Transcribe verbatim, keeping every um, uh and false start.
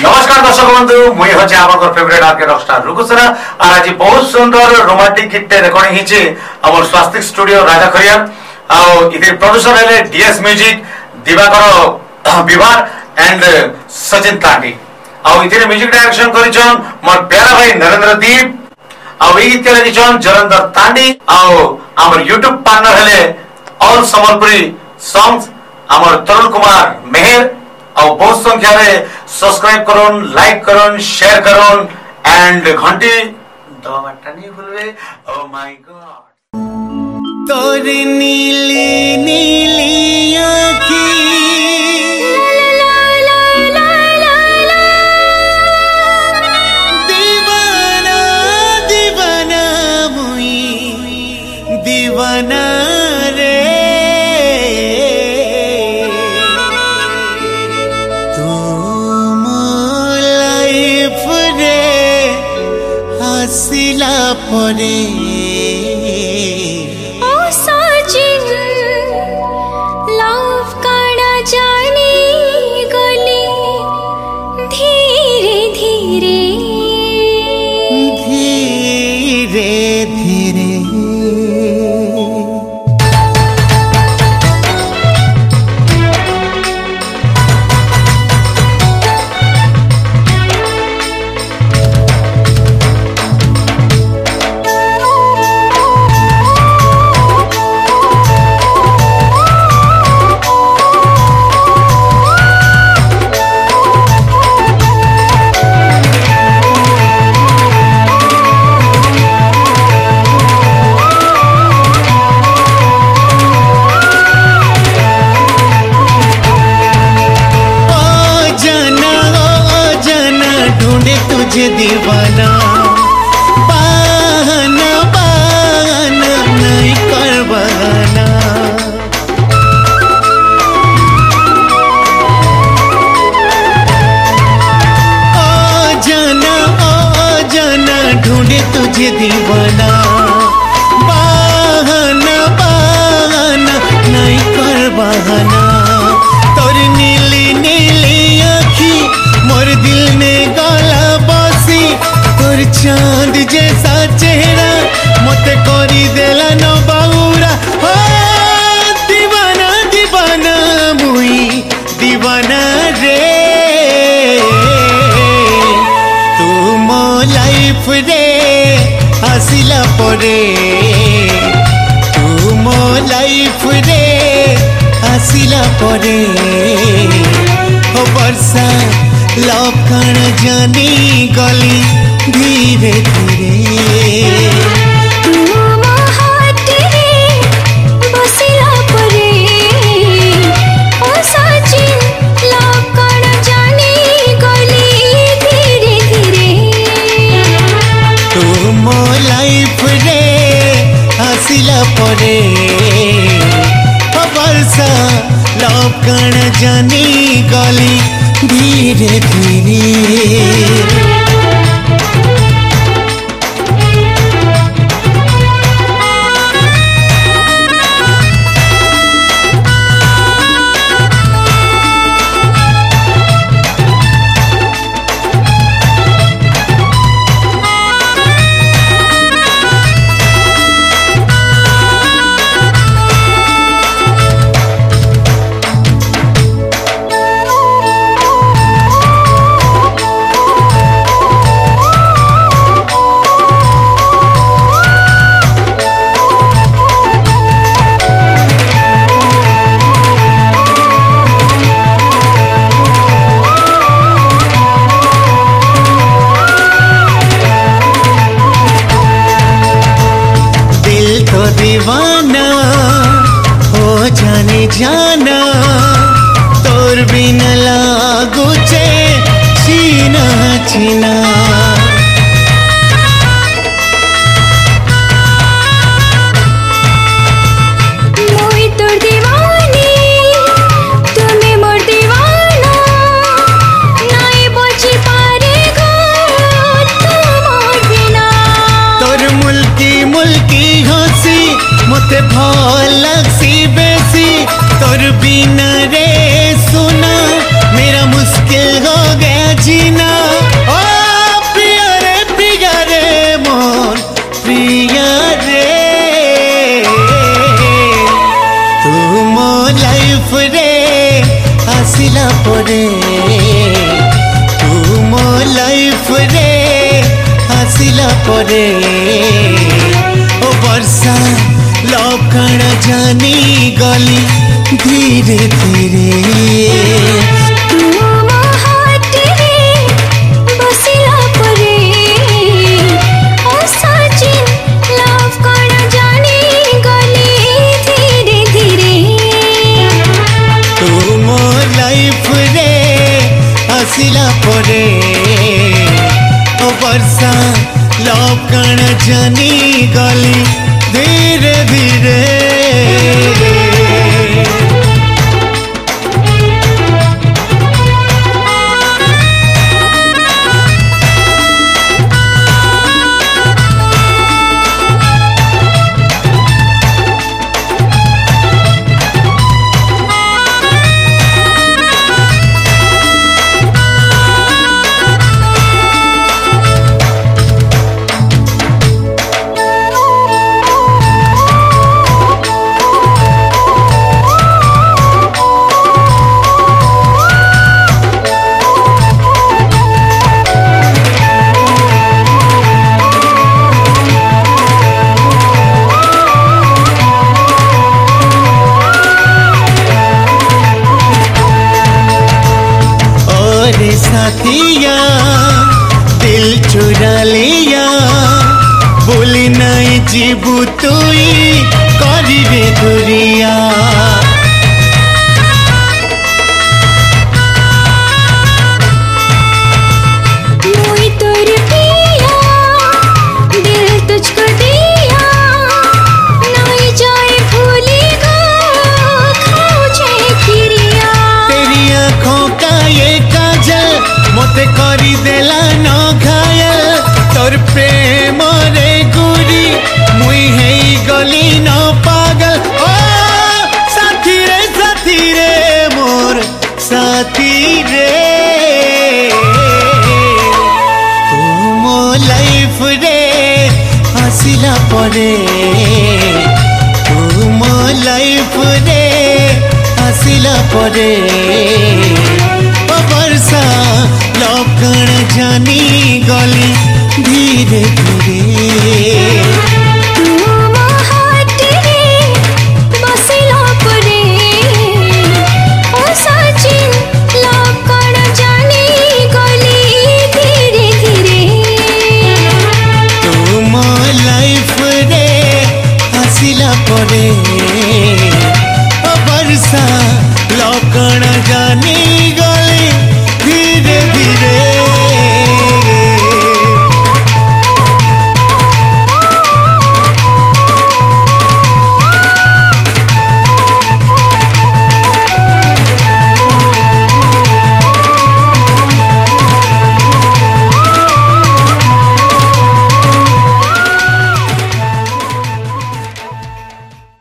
नमस्कार दर्शक बंधु मुई हचे आपन फेवरेट आरके रॉकस्टार रुकुसरा और आज बहुत सुंदर रोमांटिक गीत रिकॉर्डिंग हिचे हमर स्वास्तिक स्टूडियो राजा खरिया आ इधर प्रोड्यूसर हेले डीएस म्यूजिक दिवाकर विवार एंड सचिन तांडी आ इधर म्यूजिक डायरेक्शन करिछन मोर प्यारा भाई नरेंद्र दीप आ ई गीत के लिखिछन जलंधर तांडी आ हमर यूट्यूब पार्टनर हेले ऑल समलपुरी सॉन्ग्स हमर तरुण कुमार मेहर और बहुत संख्या में सब्सक्राइब करोन लाइक करोन शेयर करोन एंड घंटी दबाटा नहीं भूलवे। ओह माय गॉड तोर नीली नीली आँखी दीवाना दीवाना मुई दीवाना परे ओ सचिन लव काड़ा जानी गली धीरे धीरे धीरे धीरे दीवाना बहाना बहाना नहीं कर बहाना ओ जाना ओ जाना ढूंढे तुझे दीवाना बहाना बहाना नहीं कर बहाना तोर नीली नीली आँखी मोर दिल में गला तोर चांद जैसा चेहरा मते करी देला न बाउरा हो दीवाना दीवाना मुई दीवाना रे तू मो लाइफ रे हसिला परे तू मो लाइफ रे हसिला परे हो वर्षा लव कण जानी गली धीरे धीरे बसिला परे ओ सचिन लव कण जानी गली धीरे धीरे तू मो लाइफ रे हसिला परे वर्षा लव कण जानी गली धीरे धीरे परे तू मो लाइफ रे आसिला परे ओ वर्षा लवकण जानी गली धीरे धीरे तू मो हाथ रे बसिला परे ओ सचिन लव कण जानी गली धीरे धीरे तू मो लाइफ रे आसिला परे ओ वर्षा लवकण जानी गली धीरे धीरे साथिया दिल चुरा लिया बोली नहीं जीबू तुई करिबे दुरिया मुई तोर पिया दिल तुझको दिया नहीं जाए भूलेगा खाओ छे खिरिया तेरी आँखों का ये काजल मोते करी देला न घायल तोर प्रेम रे गुरी मुई हेई गली न पागल ओ साथी रे साथी रे मोर साथी रे तू मो लाइफ रे आसिला परे तू मो लाइफ रे आसिला परे वर्षा लवकण जानी गली धीरे धीरे तू मो हाथ रे बसिला परे ओ सचिन लवकण जानी गली धीरे धीरे तू मो लाइफ रे आसिला परे ओ वर्षा लवकण जानी गली